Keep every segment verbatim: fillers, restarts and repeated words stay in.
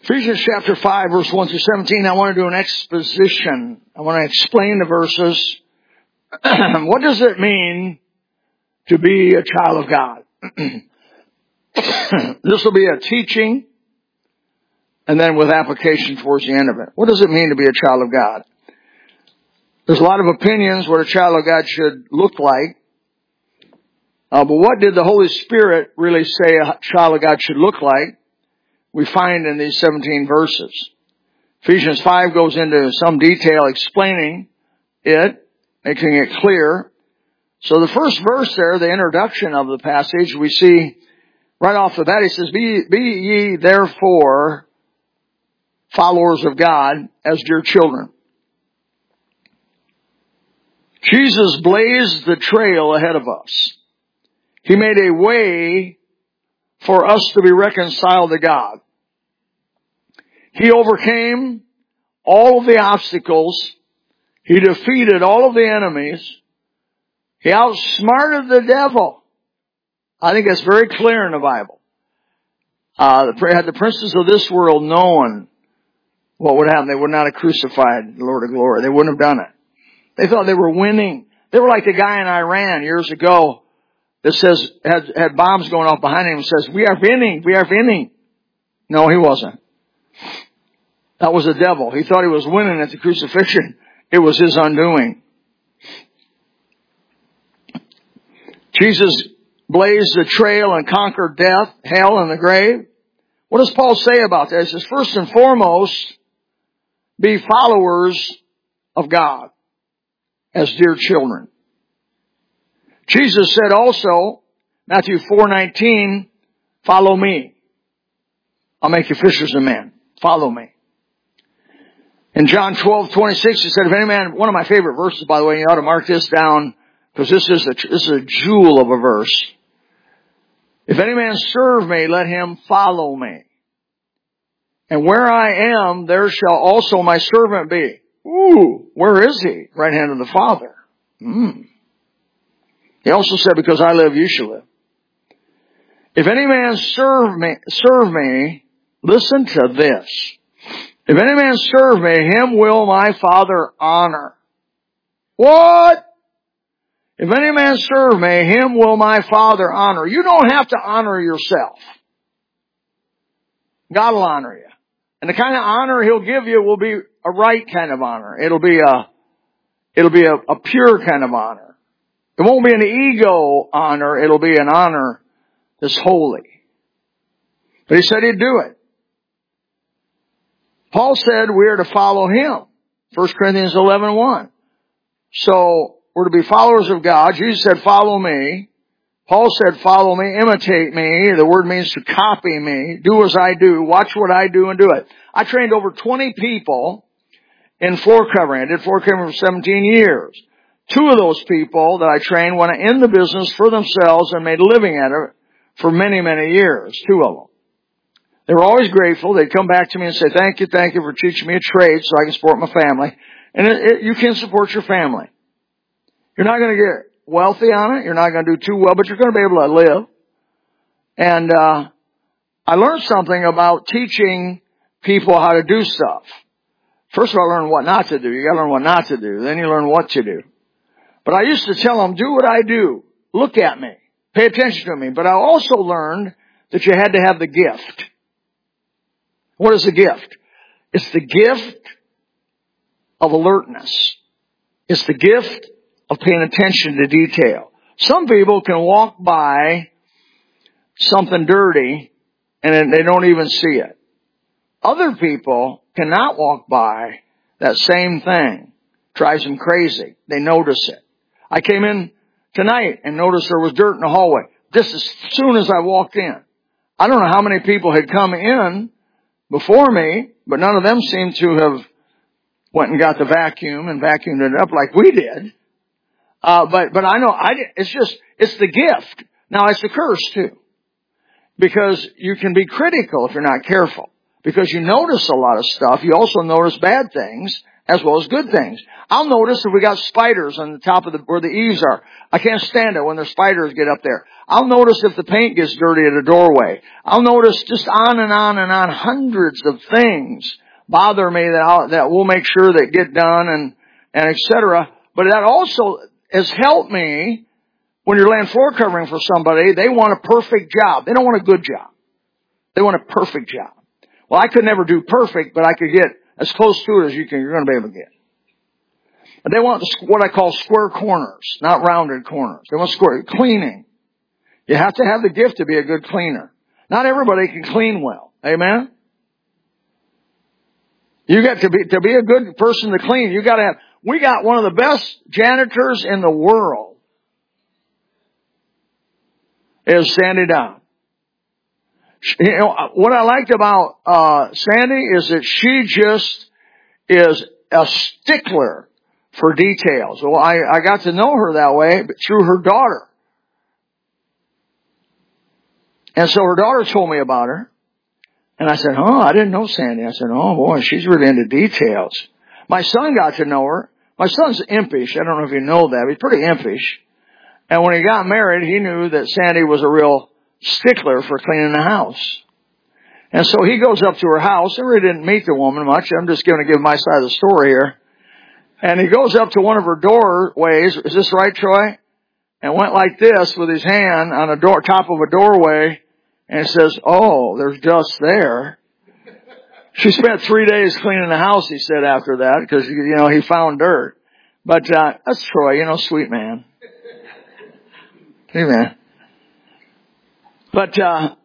Ephesians chapter five, verse one through seventeen, I want to do an exposition. I want to explain the verses. What does it mean to be a child of God? This will be a teaching, and then with application towards the end of it. What does it mean to be a child of God? There's a lot of opinions what a child of God should look like. Uh, but what did the Holy Spirit really say a child of God should look like? We find in these seventeen verses. Ephesians five goes into some detail explaining it, making it clear. So the first verse there, the introduction of the passage, we see right off the bat, he says, Be, be ye therefore followers of God as dear children. Jesus blazed the trail ahead of us. He made a way for us to be reconciled to God. He overcame all of the obstacles. He defeated all of the enemies. He outsmarted the devil. I think that's very clear in the Bible. Uh, had the princes of this world known what would happen, they would not have crucified the Lord of glory. They wouldn't have done it. They thought they were winning. They were like the guy in Iran years ago that says, had, had bombs going off behind him and says, we are winning, we are winning. No, he wasn't. That was the devil. He thought he was winning at the crucifixion. It was his undoing. Jesus blazed the trail and conquered death, hell, and the grave. What does Paul say about that? He says, first and foremost, be followers of God as dear children. Jesus said also, Matthew four nineteen, follow me. I'll make you fishers of men. Follow me. In John twelve twenty-six, he said, if any man, one of my favorite verses, by the way, you ought to mark this down, because this is a, this is a jewel of a verse. If any man serve me, let him follow me. And where I am, there shall also my servant be. Ooh, where is he? Right hand of the Father. Hmm. He also said, because I live, you shall live. If any man serve me, serve me, listen to this. If any man serve me, him will my Father honor. What? If any man serve me, him will my Father honor. You don't have to honor yourself. God will honor you. And the kind of honor He'll give you will be a right kind of honor. It'll be a, it'll be a, a pure kind of honor. It won't be an ego honor. It'll be an honor that's holy. But He said He'd do it. Paul said we are to follow Him. First Corinthians eleven one. So, we're to be followers of God. Jesus said, follow me. Paul said, follow me, imitate me. The word means to copy me. Do as I do. Watch what I do and do it. I trained over twenty people in floor covering. I did floor covering for seventeen years. Two of those people that I trained went in the business for themselves and made a living at it for many, many years. Two of them. They were always grateful. They'd come back to me and say, thank you, thank you for teaching me a trade so I can support my family. And it, it, you can support your family. You're not going to get wealthy on it. You're not going to do too well, but you're going to be able to live. And uh I learned something about teaching people how to do stuff. First of all, learn what not to do. You got to learn what not to do. Then you learn what to do. But I used to tell them, do what I do. Look at me. Pay attention to me. But I also learned that you had to have the gift. What is the gift? It's the gift of alertness. It's the gift of paying attention to detail. Some people can walk by something dirty and they don't even see it. Other people cannot walk by that same thing. Drives them crazy. They notice it. I came in tonight and noticed there was dirt in the hallway. Just as soon as I walked in. I don't know how many people had come in before me, but none of them seemed to have went and got the vacuum and vacuumed it up like we did. Uh, but, but I know, I, it's just, it's the gift. Now it's the curse too. Because you can be critical if you're not careful. Because you notice a lot of stuff. You also notice bad things as well as good things. I'll notice if we got spiders on the top of the, where the eaves are. I can't stand it when the spiders get up there. I'll notice if the paint gets dirty at a doorway. I'll notice just on and on and on, hundreds of things bother me that I'll, that we'll make sure that get done and, and et cetera. But that also has helped me when you're laying floor covering for somebody. They want a perfect job. They don't want a good job. They want a perfect job. Well, I could never do perfect, but I could get as close to it as you can, you're going to be able to get. And they want what I call square corners, not rounded corners. They want square cleaning. You have to have the gift to be a good cleaner. Not everybody can clean well. Amen? You got to be, to be a good person to clean, you got to have, we got one of the best janitors in the world is Sandy Down. You know, what I liked about, uh, Sandy is that she just is a stickler for details. Well, I, I got to know her that way through her daughter. And so her daughter told me about her. And I said, oh, I didn't know Sandy. I said, oh boy, she's really into details. My son got to know her. My son's impish. I don't know if you know that. He's pretty impish. And when he got married, he knew that Sandy was a real stickler for cleaning the house. And so he goes up to her house. I really didn't meet the woman much. I'm just going to give my side of the story here. And he goes up to one of her doorways. Is this right, Troy? And went like this with his hand on a door, top of a doorway, and says, oh, there's dust there. She spent three days cleaning the house, he said, after that, because, you know, he found dirt. But, uh, that's Troy, you know, sweet man. Amen. But, uh,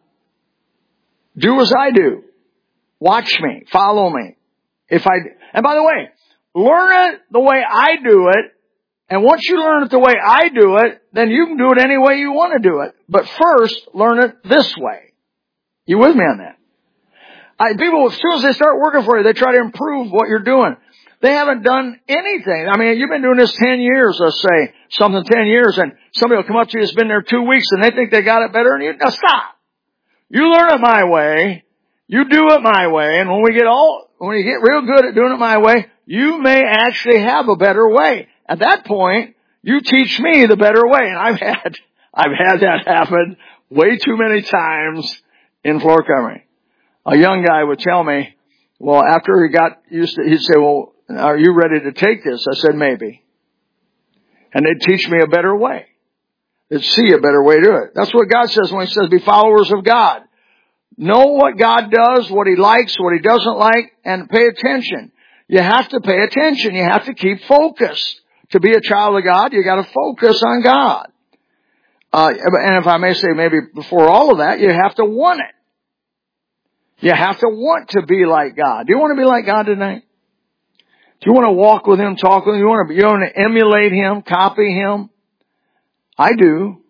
do as I do. Watch me. Follow me. If I, and by the way, learn it the way I do it. And once you learn it the way I do it, then you can do it any way you want to do it. But first, learn it this way. You with me on that? I, people, as soon as they start working for you, they try to improve what you're doing. They haven't done anything. I mean, you've been doing this ten years, let's say, something ten years, and somebody will come up to you who's been there two weeks, and they think they got it better, and you, now stop. You learn it my way. You do it my way, and when we get all, when you get real good at doing it my way, you may actually have a better way. At that point, you teach me the better way, and I've had, I've had that happen way too many times in floor covering. A young guy would tell me, well, after he got used to, he'd say, well, are you ready to take this? I said, maybe. And they'd teach me a better way. They'd see a better way to do it. That's what God says when He says, be followers of God. Know what God does, what He likes, what He doesn't like, and pay attention. You have to pay attention. You have to keep focused. To be a child of God, you got to focus on God. Uh, and if I may say, maybe before all of that, you have to want it. You have to want to be like God. Do you want to be like God tonight? Do you want to walk with Him, talk with Him? You want to, you want to emulate Him, copy Him? I do.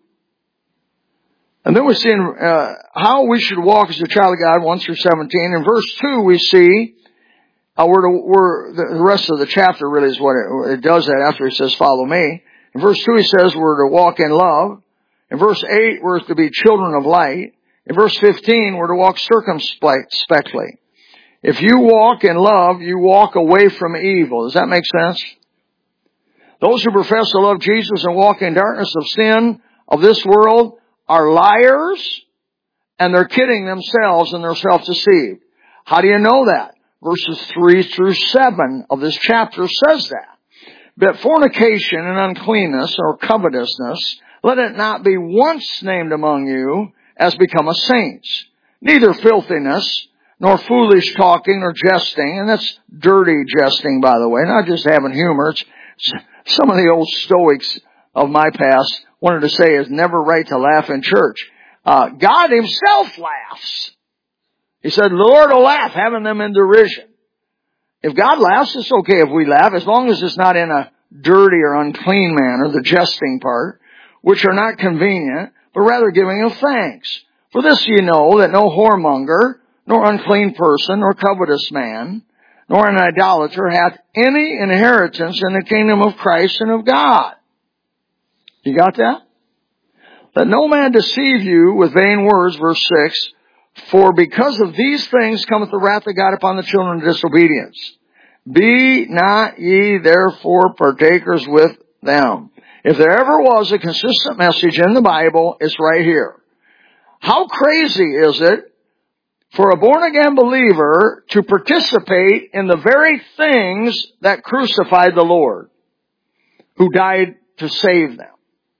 And then we're seeing uh, how we should walk as a child of God, one through seventeen. In verse two, we see uh, we're, to, we're the rest of the chapter really is what it, it does that after He says, follow me. In verse two, He says we're to walk in love. In verse eight, we're to be children of light. In verse fifteen, we're to walk circumspectly. If you walk in love, you walk away from evil. Does that make sense? Those who profess to love Jesus and walk in darkness of sin of this world are liars, and they're kidding themselves and they're self-deceived. How do you know that? Verses three through seven of this chapter says that. But fornication and uncleanness or covetousness, let it not be once named among you as become a saints. Neither filthiness, nor foolish talking or jesting, and that's dirty jesting, by the way, not just having humor. It's, some of the old Stoics of my past wanted to say it's never right to laugh in church. Uh, God Himself laughs. He said, the Lord will laugh, having them in derision. If God laughs, it's okay if we laugh, as long as it's not in a dirty or unclean manner, the jesting part, which are not convenient, but rather giving of thanks. For this ye know, that no whoremonger, nor unclean person, nor covetous man, nor an idolater hath any inheritance in the kingdom of Christ and of God. You got that? Let no man deceive you with vain words, verse six, for because of these things cometh the wrath of God upon the children of disobedience. Be not ye therefore partakers with them. If there ever was a consistent message in the Bible, it's right here. How crazy is it for a born-again believer to participate in the very things that crucified the Lord, who died to save them?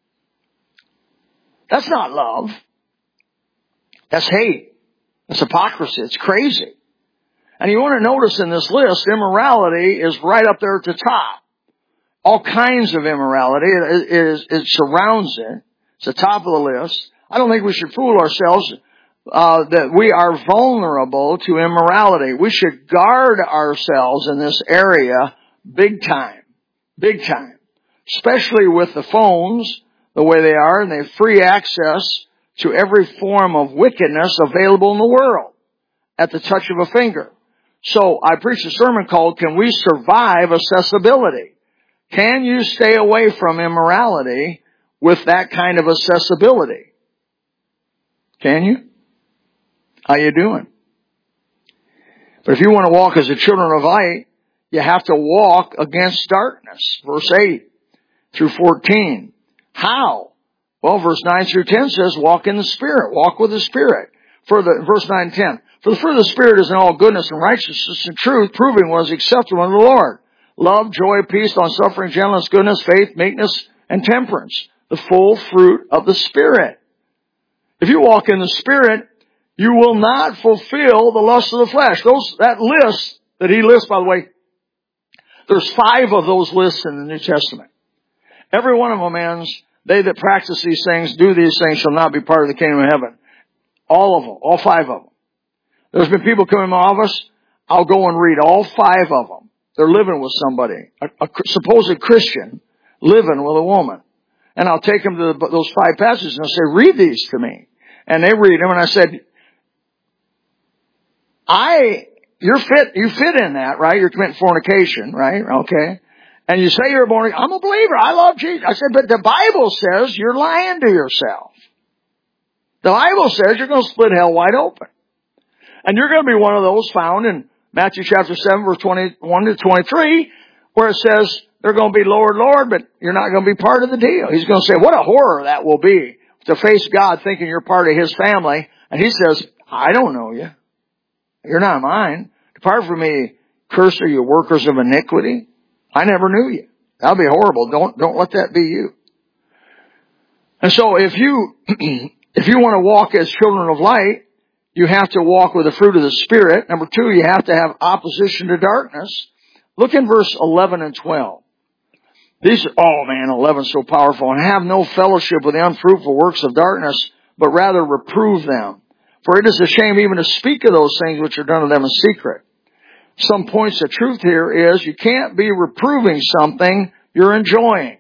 That's not love. That's hate. That's hypocrisy. It's crazy. And you want to notice in this list, immorality is right up there at the top. All kinds of immorality. It, it, it surrounds it. It's the top of the list. I don't think we should fool ourselves uh, that we are vulnerable to immorality. We should guard ourselves in this area big time. Big time. Especially with the phones the way they are, and they have free access to every form of wickedness available in the world at the touch of a finger. So I preached a sermon called, Can We Survive Accessibility? Can you stay away from immorality with that kind of accessibility? Can you? How you doing? But if you want to walk as the children of light, you have to walk against darkness. Verse eight through fourteen. How? Well, verse nine through ten says, walk in the Spirit. Walk with the Spirit. For the, verse nine and ten. For the fruit of the Spirit is in all goodness and righteousness and truth, proving what is acceptable unto the Lord. Love, joy, peace, long-suffering, gentleness, goodness, faith, meekness, and temperance. The full fruit of the Spirit. If you walk in the Spirit, you will not fulfill the lust of the flesh. Those, that list that he lists, by the way, there's five of those lists in the New Testament. Every one of them ends, they that practice these things, do these things, shall not be part of the kingdom of heaven. All of them. All five of them. There's been people come in my office, I'll go and read all five of them. They're living with somebody, a, a supposed Christian, living with a woman. And I'll take them to the, those five passages and I'll say, read these to me. And they read them and I said, I, you're fit, you fit in that, right? You're committing fornication, right? Okay. And you say you're born again. I'm a believer. I love Jesus. I said, but the Bible says you're lying to yourself. The Bible says you're going to split hell wide open. And you're going to be one of those found in Matthew chapter seven, verse twenty-one to twenty-three, where it says they're going to be Lord, Lord, but you're not going to be part of the deal. He's going to say, what a horror that will be to face God thinking you're part of His family. And He says, I don't know you. You're not mine. Depart from me, curse are you workers of iniquity. I never knew you. That'll be horrible. Don't, don't let that be you. And so if you, if you want to walk as children of light, you have to walk with the fruit of the Spirit. Number two, you have to have opposition to darkness. Look in verse eleven and twelve. These are, oh man, eleven is so powerful. And have no fellowship with the unfruitful works of darkness, but rather reprove them. For it is a shame even to speak of those things which are done to them in secret. Some points of truth here is you can't be reproving something you're enjoying.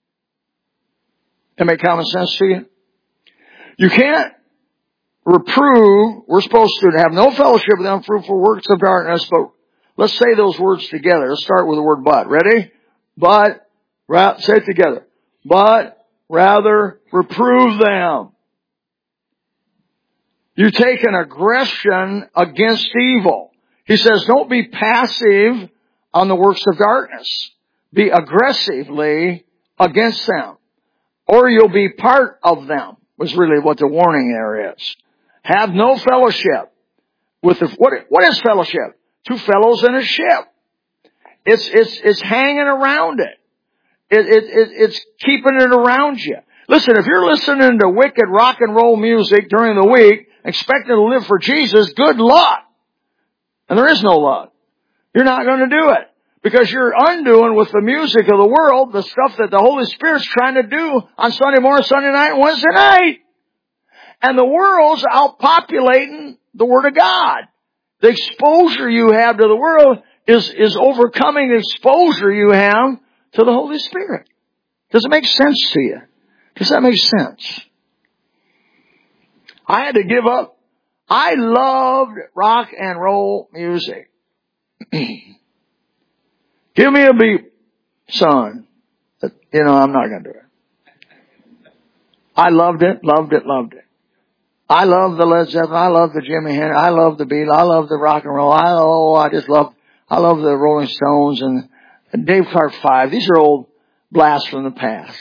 That make common sense to you? You can't reprove. We're supposed to have no fellowship with the unfruitful works of darkness, but let's say those words together. Let's start with the word but. Ready? But, ra- say it together. But rather reprove them. You take an aggression against evil. He says, don't be passive on the works of darkness. Be aggressively against them. Or you'll be part of them, was really what the warning there is. Have no fellowship with the, what, what is fellowship? Two fellows in a ship. It's, it's, it's hanging around it. It, it, it. It's keeping it around you. Listen, if you're listening to wicked rock and roll music during the week, expecting to live for Jesus, good luck. And there is no luck. You're not going to do it. Because you're undoing with the music of the world the stuff that the Holy Spirit's trying to do on Sunday morning, Sunday night, and Wednesday night. And the world's outpopulating the Word of God. The exposure you have to the world is, is overcoming the exposure you have to the Holy Spirit. Does it make sense to you? Does that make sense? I had to give up. I loved rock and roll music. Give me a beat, son. You know, I'm not going to do it. I loved it, loved it, loved it. I love the Led Zeppelin. I love the Jimi Hendrix. I love the Beatles. I love the rock and roll. I, oh, I just love, I love the Rolling Stones and Dave Clark Five. These are old blasts from the past.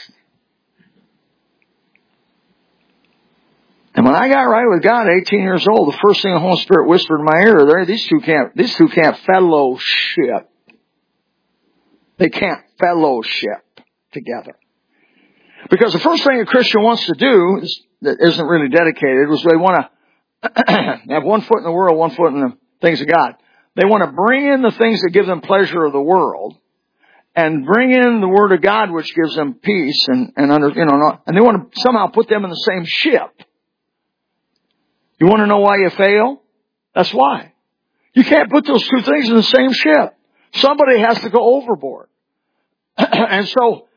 And when I got right with God at eighteen years old, the first thing the Holy Spirit whispered in my ear, there, these two can't, these two can't fellowship. They can't fellowship together. Because the first thing a Christian wants to do is, that isn't really dedicated was they want to have one foot in the world, one foot in the things of God. They want to bring in the things that give them pleasure of the world and bring in the Word of God, which gives them peace and, and under, you know, and they want to somehow put them in the same ship. You want to know why you fail? That's why. You can't put those two things in the same ship. Somebody has to go overboard. And so,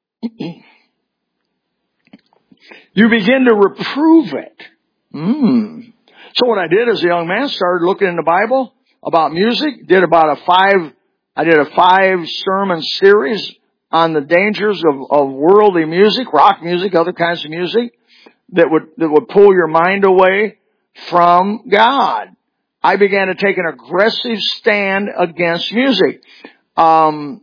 you begin to reprove it. Mm. So what I did as a young man, started looking in the Bible about music, did about a five, I did a five sermon series on the dangers of, of worldly music, rock music, other kinds of music, that would, that would pull your mind away from God. I began to take an aggressive stand against music. Um,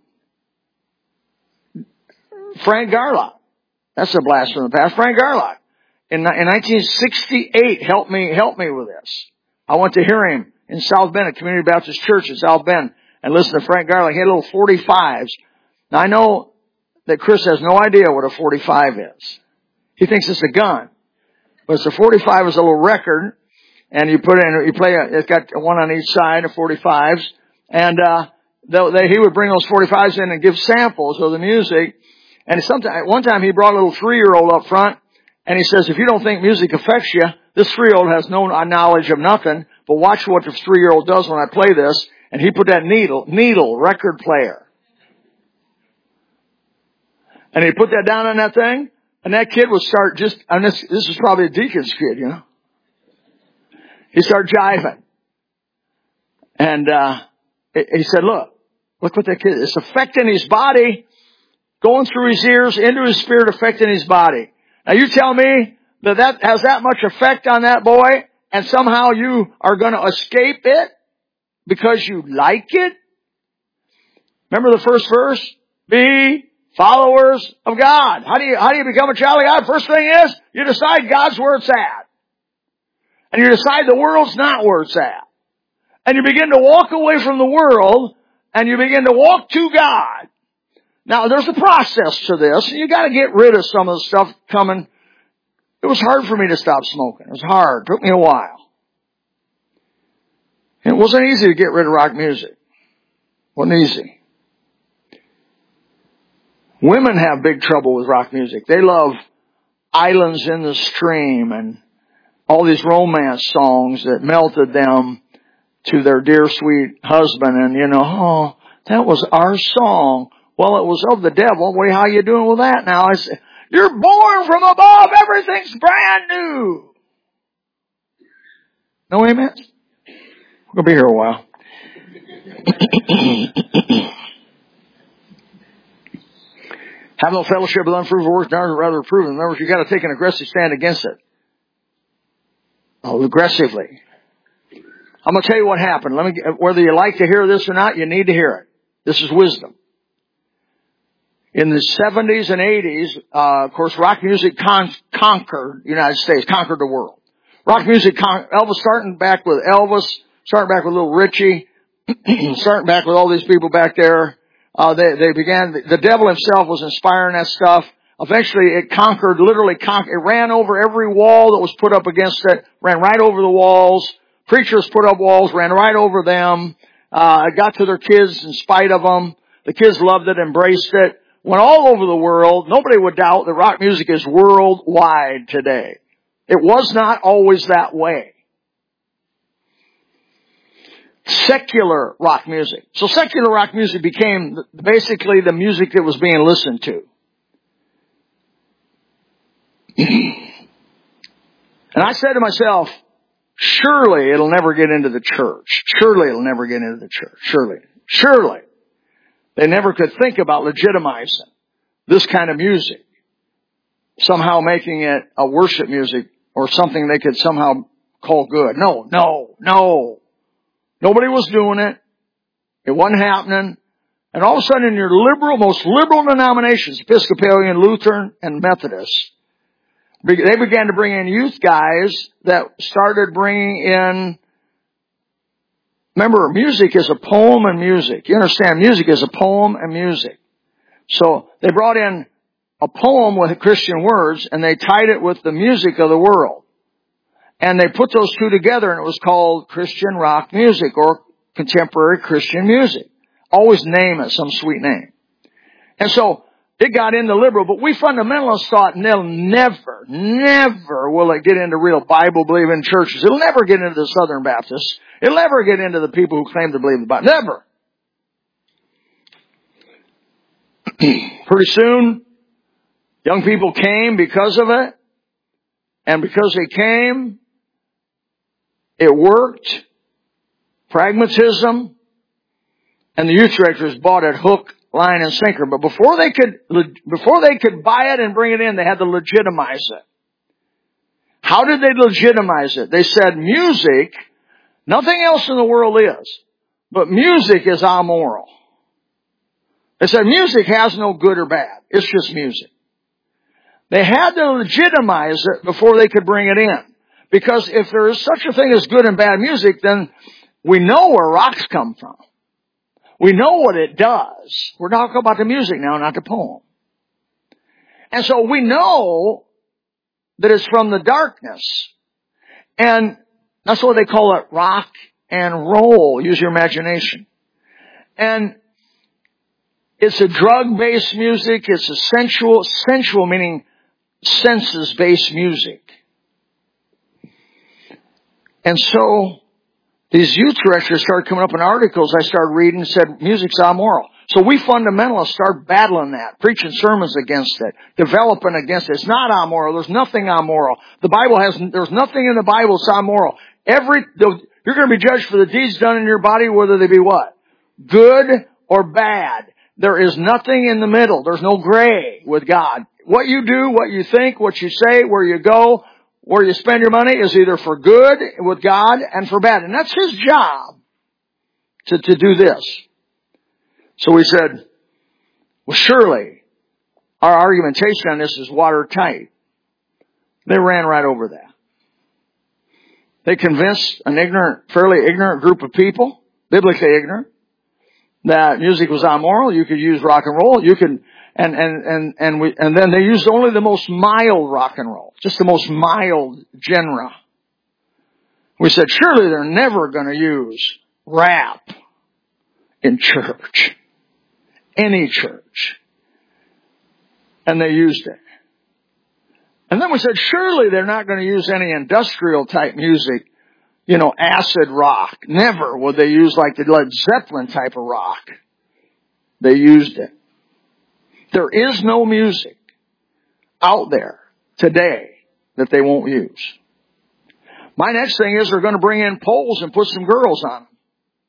Frank Garlock. That's a blast from the past. Frank Garlock. In, in nineteen sixty-eight, helped me, helped me with this. I went to hear him in South Bend, at Community Baptist Church in South Bend, and listened to Frank Garlock. He had little forty-fives. Now I know that Chris has no idea what a forty-five is. He thinks it's a gun. But it's a forty-five is a little record, and you put in, you play a, it's got one on each side of forty-fives, and, uh, they, they, he would bring those forty-fives in and give samples of the music. And sometime, one time he brought a little three-year-old up front, and he says, if you don't think music affects you, this three-year-old has no knowledge of nothing, but watch what the three-year-old does when I play this. And he put that needle, needle record player. And he put that down on that thing, and that kid would start just, and this, this is probably a deacon's kid, you know. He started jiving. And, uh, he said, look, look what that kid, it's affecting his body, going through his ears, into his spirit, affecting his body. Now you tell me that that has that much effect on that boy, and somehow you are going to escape it because you like it? Remember the first verse? Be followers of God. How do you, how do you become a child of God? First thing is, you decide God's where it's at. And you decide the world's not where it's at. And you begin to walk away from the world, and you begin to walk to God. Now, there's a process to this. You got to get rid of some of the stuff coming. It was hard for me to stop smoking. It was hard. It took me a while. It wasn't easy to get rid of rock music. It wasn't easy. Women have big trouble with rock music. They love Islands in the Stream and all these romance songs that melted them to their dear sweet husband. And, you know, oh, that was our song. Well, it was of the devil. Wait, how you doing with that now? I said, you're born from above. Everything's brand new. No amen? We're going to be here a while. Have no fellowship with unfruitful works, rather reprove them. In other words, you've got to take an aggressive stand against it. Oh, aggressively. I'm going to tell you what happened. Let me, whether you like to hear this or not, you need to hear it. This is wisdom. In the seventies and eighties, uh, of course, rock music con- conquered the United States, conquered the world. Rock music, con- Elvis, starting back with Elvis, starting back with Little Richie, starting back with all these people back there. Uh, they, they began, the devil himself was inspiring that stuff. Eventually it conquered, literally conquered, it ran over every wall that was put up against it, ran right over the walls. Preachers put up walls, ran right over them. Uh, it got to their kids in spite of them. The kids loved it, embraced it. Went all over the world. Nobody would doubt that rock music is worldwide today. It was not always that way. Secular rock music. So secular rock music became basically the music that was being listened to. And I said to myself, surely it'll never get into the church. Surely it'll never get into the church. Surely. Surely. They never could think about legitimizing this kind of music. Somehow making it a worship music or something they could somehow call good. No, no, no. Nobody was doing it. It wasn't happening. And all of a sudden in your liberal, most liberal denominations, Episcopalian, Lutheran, and Methodist, they began to bring in youth guys that started bringing in, remember, music is a poem and music. You understand, music is a poem and music. So they brought in a poem with Christian words and they tied it with the music of the world. And they put those two together and it was called Christian rock music or contemporary Christian music. Always name it some sweet name. And so it got into liberal, but we fundamentalists thought they'll never, never will it get into real Bible-believing churches. It'll never get into the Southern Baptists. It'll never get into the people who claim to believe the Bible. Never. Pretty soon, young people came because of it. And because they came, it worked. Pragmatism. And the youth directors bought it hook, line, and sinker. But before they could, before they could buy it and bring it in, they had to legitimize it. How did they legitimize it? They said music, nothing else in the world is, but music is amoral. They said music has no good or bad. It's just music. They had to legitimize it before they could bring it in. Because if there is such a thing as good and bad music, then we know where rocks come from. We know what it does. We're talking about the music now, not the poem. And so we know that it's from the darkness. And that's why they call it rock and roll. Use your imagination. And it's a drug-based music. It's a sensual, sensual meaning senses-based music. And so these youth directors started coming up in articles I started reading and said music's amoral. So we fundamentalists started battling that, preaching sermons against it, developing against it. It's not amoral. There's nothing amoral. The Bible has, there's nothing in the Bible that's amoral. Every, you're going to be judged for the deeds done in your body, whether they be what? Good or bad. There is nothing in the middle. There's no gray with God. What you do, what you think, what you say, where you go, where you spend your money is either for good with God and for bad. And that's His job to, to do this. So we said, well, surely our argumentation on this is watertight. They ran right over that. They convinced an ignorant, fairly ignorant group of people, biblically ignorant, that music was amoral. You could use rock and roll. You could, and, and, and, and we, and then they used only the most mild rock and roll. Just the most mild genre. We said, surely they're never going to use rap in church. Any church. And they used it. And then we said, surely they're not going to use any industrial type music. You know, acid rock. Never would they use like the Led Zeppelin type of rock. They used it. There is no music out there today that they won't use. My next thing is they're going to bring in poles and put some girls on them.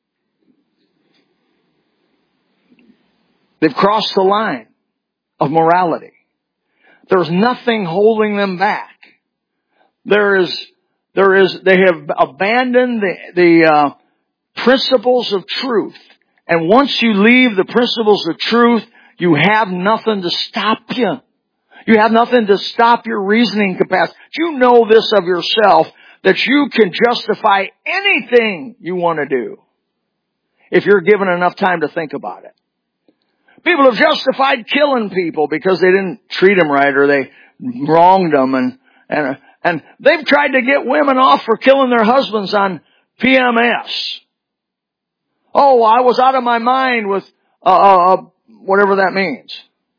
They've crossed the line of morality. There's nothing holding them back. There is, there is, they have abandoned the, the, uh, principles of truth. And once you leave the principles of truth, you have nothing to stop you. You have nothing to stop your reasoning capacity. You know this of yourself, that you can justify anything you want to do if you're given enough time to think about it. People have justified killing people because they didn't treat them right or they wronged them, and and and they've tried to get women off for killing their husbands on P M S. Oh, I was out of my mind with uh, uh whatever that means.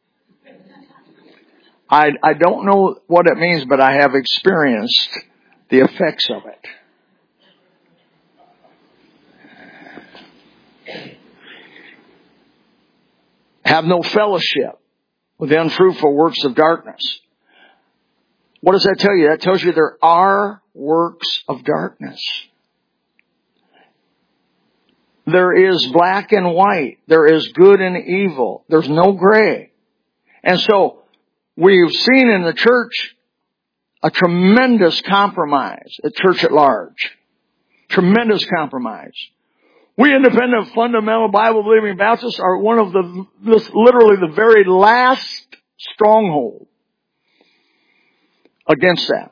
I I don't know what it means, but I have experienced the effects of it. Have no fellowship with the unfruitful works of darkness. What does that tell you? That tells you there are works of darkness. There is black and white. There is good and evil. There's no gray. And so we've seen in the church a tremendous compromise, at church at large. Tremendous compromise. We independent, fundamental, Bible-believing Baptists are one of the, this, literally the very last stronghold against that.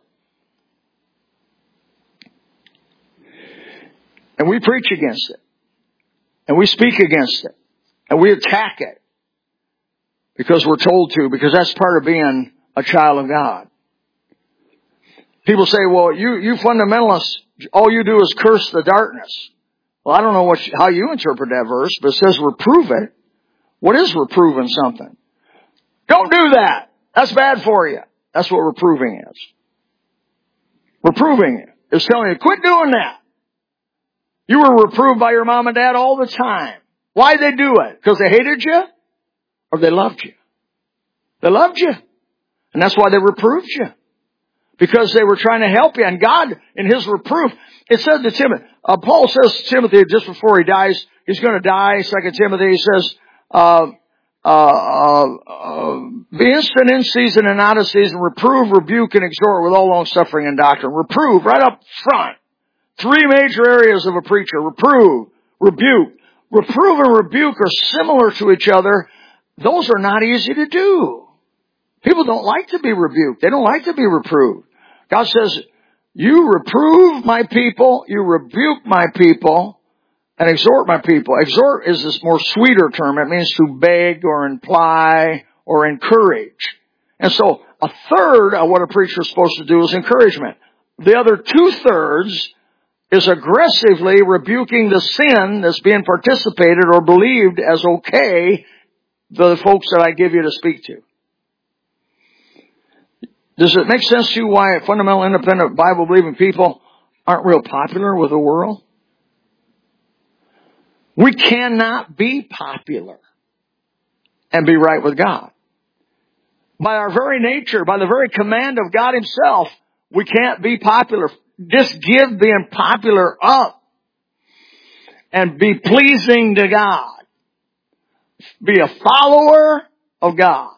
And we preach against it. And we speak against it. And we attack it. Because we're told to, because that's part of being a child of God. People say, well, you, you fundamentalists, all you do is curse the darkness. Well, I don't know what, how you interpret that verse, but it says reprove it. What is reproving something? Don't do that. That's bad for you. That's what reproving is. Reproving is telling you, quit doing that. You were reproved by your mom and dad all the time. Why'd they do it? Because they hated you? Or they loved you? They loved you. And that's why they reproved you. Because they were trying to help you. And God, in His reproof, it said to Timothy, uh, Paul says to Timothy just before he dies, he's going to die, Second Timothy, he says, uh, uh, uh, uh, be instant in season and out of season, reprove, rebuke, and exhort with all long suffering and doctrine. Reprove, right up front. Three major areas of a preacher. Reprove, rebuke. Reprove and rebuke are similar to each other. Those are not easy to do. People don't like to be rebuked. They don't like to be reproved. God says, you reprove my people, you rebuke my people, and exhort my people. Exhort is this more sweeter term. It means to beg or imply or encourage. And so a third of what a preacher is supposed to do is encouragement. The other two-thirds is aggressively rebuking the sin that's being participated or believed as okay, the folks that I give you to speak to. Does it make sense to you why fundamental, independent, Bible-believing people aren't real popular with the world? We cannot be popular and be right with God. By our very nature, by the very command of God Himself, we can't be popular. Just give being popular up and be pleasing to God. Be a follower of God.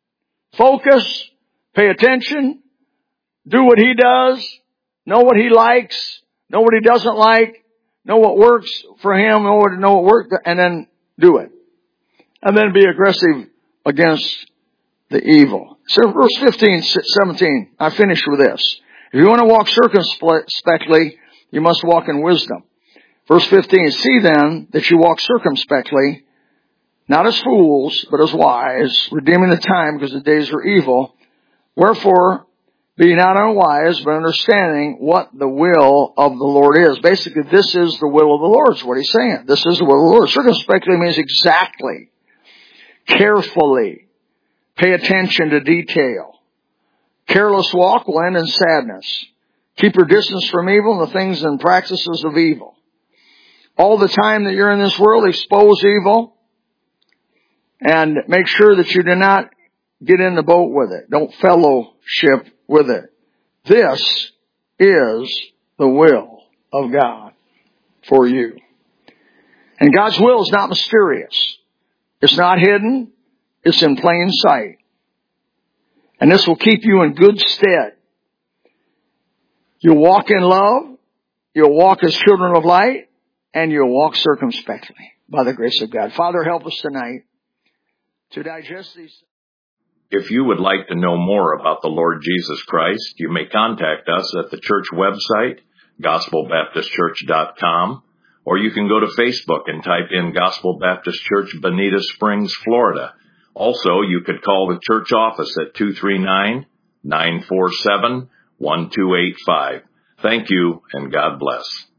Focus. Pay attention. Do what He does. Know what He likes. Know what He doesn't like. Know what works for Him. Know what, know what works. And then do it. And then be aggressive against the evil. So verse fifteen, seventeen. I finish with this. If you want to walk circumspectly, you must walk in wisdom. Verse fifteen. See then that you walk circumspectly, not as fools, but as wise, redeeming the time because the days are evil. Wherefore, be not unwise, but understanding what the will of the Lord is. Basically, this is the will of the Lord, is what he's saying. This is the will of the Lord. Circumspectly means exactly, carefully, pay attention to detail. Careless walk will end in sadness. Keep your distance from evil and the things and practices of evil. All the time that you're in this world, expose evil and make sure that you do not get in the boat with it. Don't fellowship with it. This is the will of God for you. And God's will is not mysterious. It's not hidden. It's in plain sight. And this will keep you in good stead. You'll walk in love. You'll walk as children of light. And you'll walk circumspectly by the grace of God. Father, help us tonight to digest these. If you would like to know more about the Lord Jesus Christ, you may contact us at the church website, gospel baptist church dot com, or you can go to Facebook and type in Gospel Baptist Church, Bonita Springs, Florida. Also, you could call the church office at two three nine, nine four seven, one two eight five. Thank you, and God bless.